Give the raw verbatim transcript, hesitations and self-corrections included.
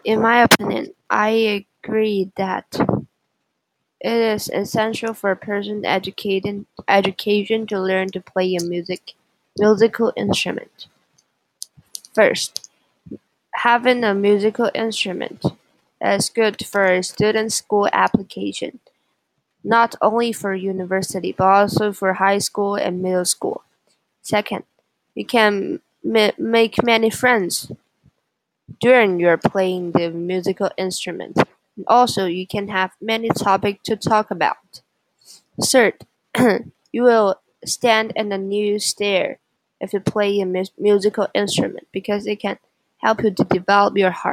In my opinion, I agree that it is essential for a person educated education to learn to play a music musical instrument. First, having a musical instrument is good for a student school application, not only for university but also for high school and middle school. Second, you can ma- make many friends during your playing the musical instrument. Also, you can have many topics to talk about. Third, you will stand in a new stare if you play a mu- musical instrument because it can help you to develop your heart.